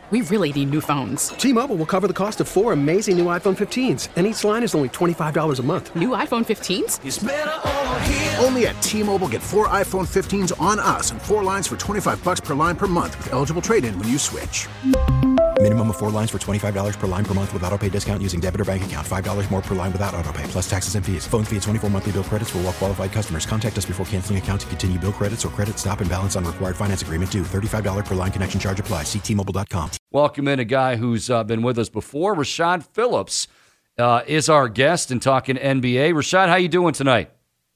We really need new phones. T-Mobile will cover the cost of 4 amazing new iPhone 15s, and each line is only $25 a month. New iPhone 15s? It's better over here. Only at T-Mobile, get 4 iPhone 15s on us and 4 lines for $25 per line per month with eligible trade-in when you switch. Minimum of 4 lines for $25 per line per month with autopay discount using debit or bank account. $5 more per line without autopay, plus taxes and fees. Phone fee at 24 monthly bill credits for well-qualified customers. Contact us before canceling account to continue bill credits or credit stop and balance on required finance agreement due. $35 per line connection charge applies. See T-Mobile.com. Welcome in a guy who's been with us before. Rashad Phillips is our guest and talking NBA. Rashad, how you doing tonight?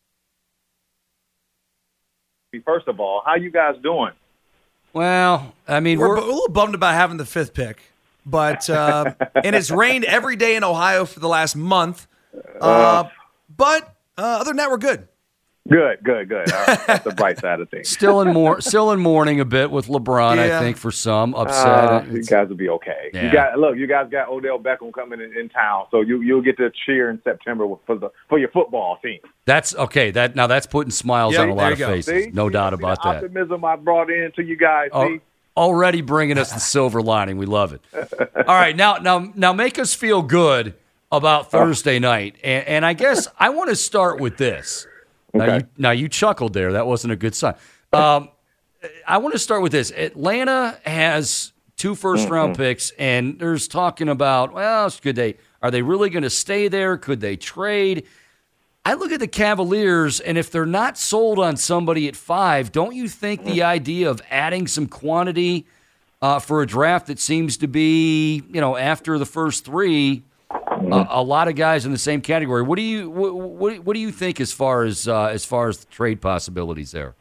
First of all, how you guys doing? Well, I mean, we're a little bummed about having the 5th pick, but and it's rained every day in Ohio for the last month. But other than that, we're good. Good. All right, that's the bright side of things. Still in mourning a bit with LeBron, I think, for some upset. You guys will be okay. Yeah. You guys got Odell Beckham coming in town, so you'll get to cheer in September for your football team. That's okay. That's putting smiles on a lot of faces. No doubt about that. Optimism I brought in to you guys. Already bringing us the silver lining. We love it. All right, now make us feel good about Thursday night, and I guess I want to start with this. Okay. Now you chuckled there. That wasn't a good sign. I want to start with this. Atlanta has 2 first-round picks, and there's talking about, are they really going to stay there? Could they trade? I look at the Cavaliers, and if they're not sold on somebody at 5, don't you think the idea of adding some quantity for a draft that seems to be, after the first 3, a lot of guys in the same category. What do you think as far as the trade possibilities there?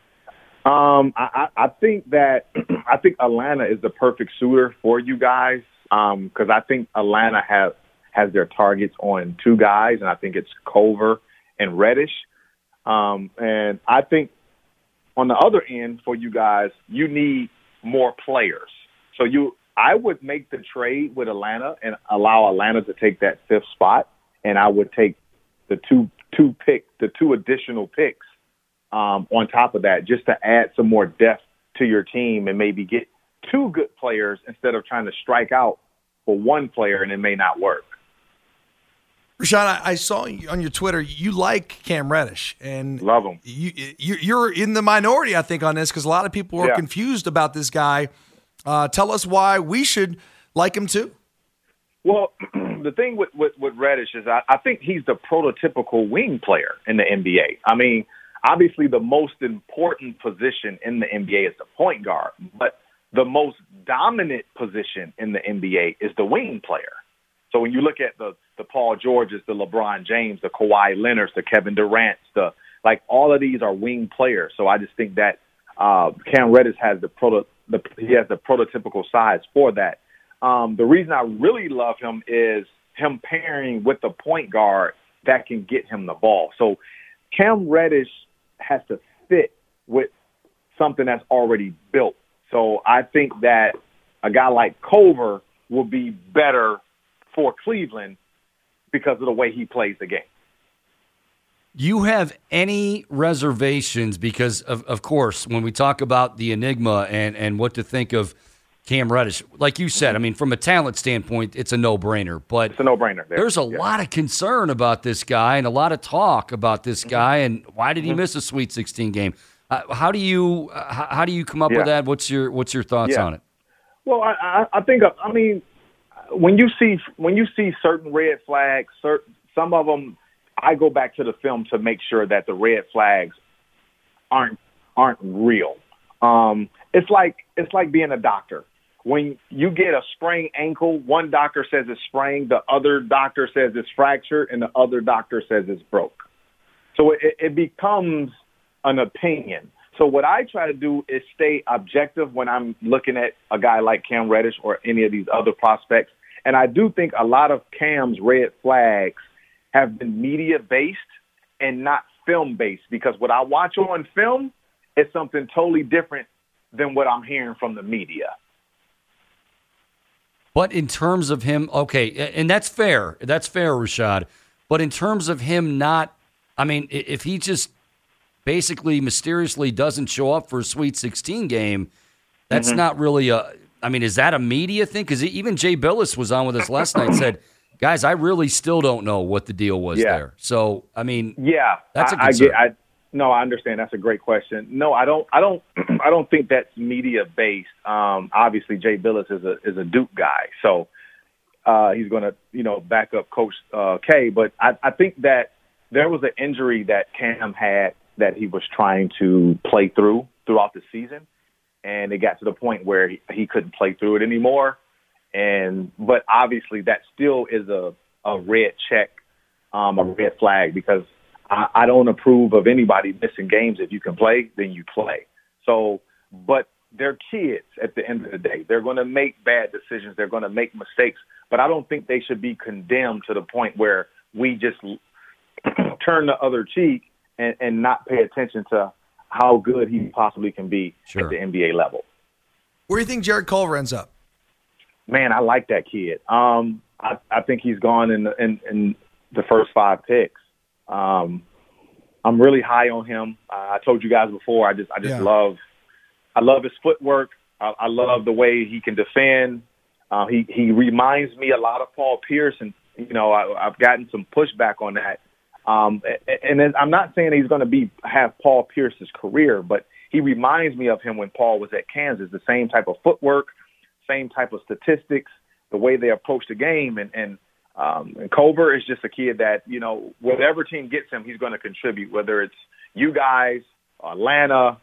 I think Atlanta is the perfect suitor for you guys because I think Atlanta has their targets on 2 guys, and I think it's Culver and Reddish. And I think on the other end for you guys, you need more players. So I would make the trade with Atlanta and allow Atlanta to take that 5th spot, and I would take the two additional picks on top of that just to add some more depth to your team and maybe get 2 good players instead of trying to strike out for 1 player and it may not work. Rashad, I saw on your Twitter you like Cam Reddish and love him. You're in the minority, I think, on this because a lot of people are confused about this guy. Tell us why we should like him too. Well, the thing with Reddish is I think he's the prototypical wing player in the NBA. I mean, obviously the most important position in the NBA is the point guard, but the most dominant position in the NBA is the wing player. So when you look at the Paul Georges, the LeBron James, the Kawhi Leonards, the Kevin Durant's, all of these are wing players. So I just think that Cam Reddish has the prototypical size for that. The reason I really love him is him pairing with the point guard that can get him the ball. So Cam Reddish has to fit with something that's already built. So I think that a guy like Culver will be better for Cleveland because of the way he plays the game. You have any reservations because, of course, when we talk about the enigma and what to think of Cam Reddish, like you said, I mean, from a talent standpoint, it's a no-brainer. But it's a no-brainer. There's a lot of concern about this guy and a lot of talk about this guy and why did he miss a Sweet 16 game? How do you come up with that? What's your thoughts on it? Well, I think when you see certain red flags, some of them. I go back to the film to make sure that the red flags aren't real. It's like being a doctor. When you get a sprained ankle, one doctor says it's sprained, the other doctor says it's fractured, and the other doctor says it's broke. So it becomes an opinion. So what I try to do is stay objective when I'm looking at a guy like Cam Reddish or any of these other prospects. And I do think a lot of Cam's red flags have been media-based and not film-based because what I watch on film is something totally different than what I'm hearing from the media. But in terms of him, okay, and that's fair. That's fair, Rashad. But in terms of him if he just basically mysteriously doesn't show up for a Sweet 16 game, that's not really I mean, is that a media thing? Because even Jay Billis was on with us last night and said, guys, I really still don't know what the deal was there. So, I mean, that's a concern. No, I understand. That's a great question. No, I don't I don't think that's media based. Obviously Jay Billis is a Duke guy. So he's going to, back up Coach K. But I think that there was an injury that Cam had that he was trying to play throughout the season. And it got to the point where he couldn't play through it anymore. But obviously that still is a red check, a red flag, because I don't approve of anybody missing games. If you can play, then you play. So, but they're kids at the end of the day. They're going to make bad decisions. They're going to make mistakes. But I don't think they should be condemned to the point where we just turn the other cheek and not pay attention to how good he possibly can be at the NBA level. Where do you think Jared Culver ends up? Man, I like that kid. I think he's gone in the first 5 picks. I'm really high on him. I told you guys before. I love his footwork. I love the way he can defend. He reminds me a lot of Paul Pierce, and I've gotten some pushback on that. And then I'm not saying he's going to have Paul Pierce's career, but he reminds me of him when Paul was at Kansas. The same type of footwork, same type of statistics, the way they approach the game, and Culver is just a kid that whatever team gets him, he's going to contribute. Whether it's you guys, Atlanta,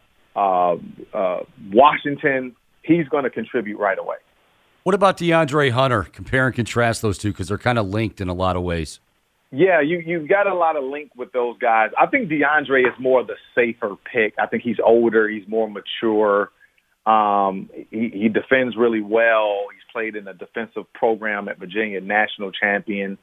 Washington, he's going to contribute right away. What about DeAndre Hunter? Compare and contrast those two because they're kind of linked in a lot of ways. Yeah, you've got a lot of link with those guys. I think DeAndre is more the safer pick. I think he's older. He's more mature. He defends really well. He's played in a defensive program at Virginia, national champion.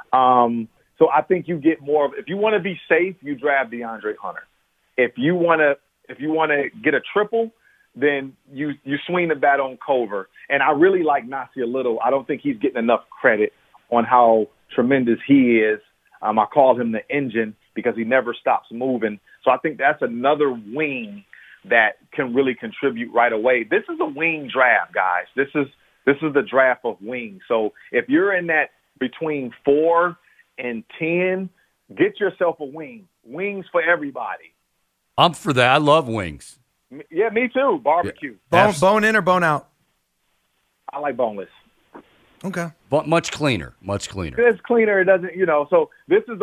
So I think you get more of, if you want to be safe, you draft DeAndre Hunter. If you want to get a triple, then you swing the bat on Culver. And I really like Nasir Little. I don't think he's getting enough credit on how tremendous he is. I call him the engine because he never stops moving. So I think that's another wing that can really contribute right away. This is a wing draft, guys. This is the draft of wings. So if you're in that between 4 and 10, get yourself a wing. Wings for everybody. I'm for that. I love wings. Yeah, me too. Barbecue. Bone in or bone out? I like boneless. Okay. But much cleaner. Much cleaner. It's cleaner. It doesn't, so this is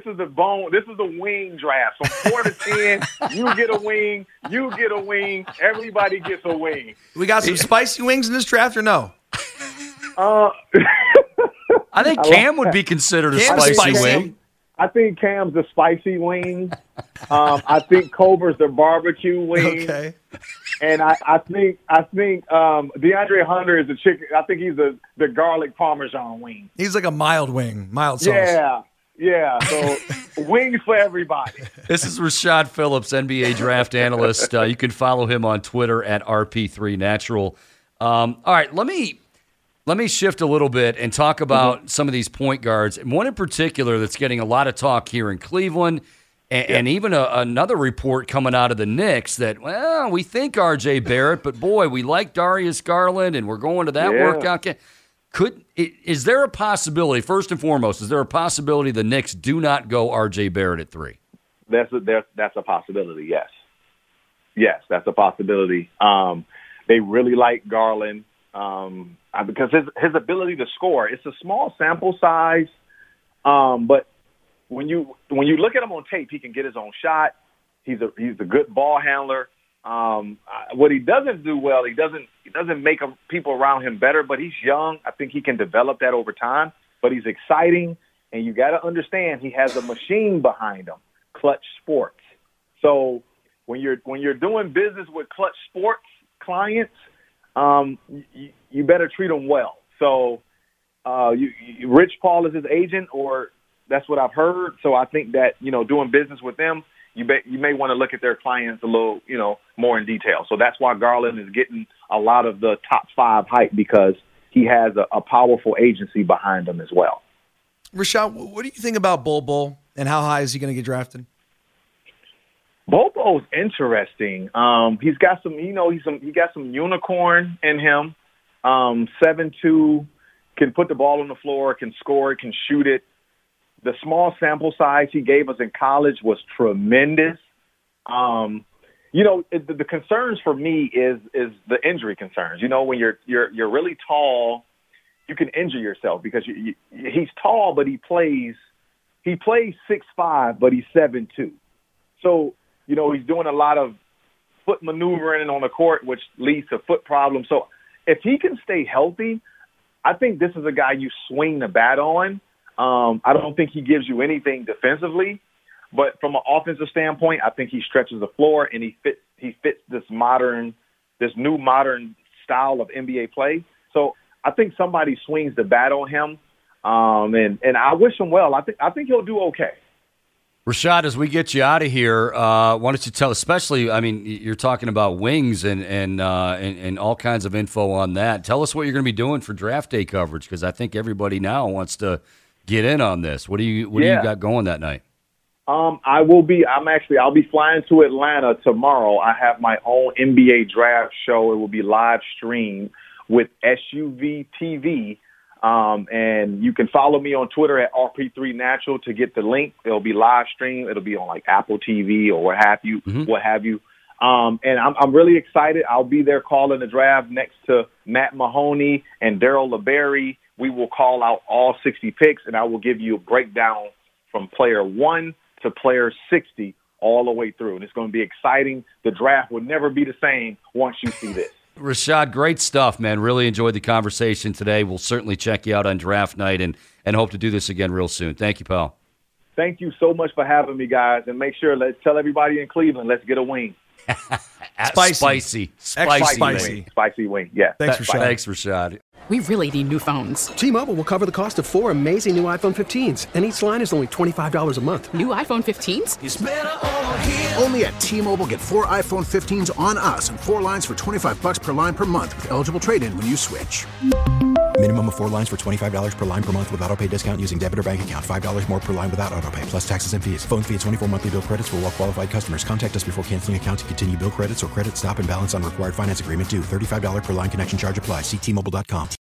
the wing draft. From 4 to 10, you get a wing, everybody gets a wing. We got some spicy wings in this draft or no? I think Cam would be considered a spicy wing. I think Cam's the spicy wing. I think Culver's the barbecue wing. Okay. And I think DeAndre Hunter is the chicken. I think he's the garlic Parmesan wing. He's like a mild wing, mild sauce. Yeah. So wings for everybody. This is Rashad Phillips, NBA draft analyst. You can follow him on Twitter at RP3Natural. All right, let me shift a little bit and talk about some of these point guards. And one in particular that's getting a lot of talk here in Cleveland. And even another report coming out of the Knicks that, well, we think R.J. Barrett, but boy, we like Darius Garland, and we're going to that workout. Is there a possibility, first and foremost, is there a possibility the Knicks do not go R.J. Barrett at 3? That's a possibility, yes. Yes, that's a possibility. They really like Garland because his ability to score, it's a small sample size, but when you look at him on tape, he can get his own shot. He's a good ball handler. What he doesn't do well, he doesn't make people around him better. But he's young. I think he can develop that over time. But he's exciting, and you got to understand he has a machine behind him, Clutch Sports. So when you're doing business with Clutch Sports clients, you better treat them well. So Rich Paul is his agent, or that's what I've heard. So I think that, doing business with them, you may want to look at their clients a little, more in detail. So that's why Garland is getting a lot of the top 5 hype, because he has a powerful agency behind him as well. Rashad, what do you think about Bol Bol, and how high is he going to get drafted? Bol Bol's interesting. He's got some, he got some unicorn in him. 7'2", can put the ball on the floor, can score it, can shoot it. The small sample size he gave us in college was tremendous. The concerns for me is the injury concerns. When you're really tall, you can injure yourself because he's tall, but he plays 6'5", but he's 7'2". So, he's doing a lot of foot maneuvering on the court, which leads to foot problems. So if he can stay healthy, I think this is a guy you swing the bat on. I don't think he gives you anything defensively, but from an offensive standpoint, I think he stretches the floor and he fits this new modern style of NBA play. So I think somebody swings the bat on him, and I wish him well. I think he'll do okay. Rashad, as we get you out of here, why don't you tell, especially, you're talking about wings and all kinds of info on that. Tell us what you're going to be doing for draft day coverage, because I think everybody now wants to get in on this. What do you got going that night? I'll be flying to Atlanta tomorrow. I have my own NBA draft show. It will be live streamed with SUV TV. And you can follow me on Twitter at RP3Natural to get the link. It'll be live streamed. It'll be on like Apple TV or what have you. And I'm really excited. I'll be there calling the draft next to Matt Mahoney and Daryl LeBerry. We will call out all 60 picks, and I will give you a breakdown from player 1 to player 60 all the way through. And it's going to be exciting. The draft will never be the same once you see this. Rashad, great stuff, man. Really enjoyed the conversation today. We'll certainly check you out on draft night and hope to do this again real soon. Thank you, pal. Thank you so much for having me, guys. And make sure, let's tell everybody in Cleveland, let's get a wing. Spicy wing. Yeah. Thanks, Rashad. We really need new phones. T-Mobile will cover the cost of 4 amazing new iPhone 15s, and each line is only $25 a month. New iPhone 15s? It's better over here. Only at T-Mobile, get 4 iPhone 15s on us and 4 lines for $25 per line per month with eligible trade-in when you switch. Minimum of 4 lines for $25 per line per month with autopay discount using debit or bank account. $5 more per line without autopay, plus taxes and fees. Phone fee at 24 monthly bill credits for well-qualified customers. Contact us before canceling account to continue bill credits or credit stop and balance on required finance agreement due. $35 per line connection charge applies. See T-Mobile.com.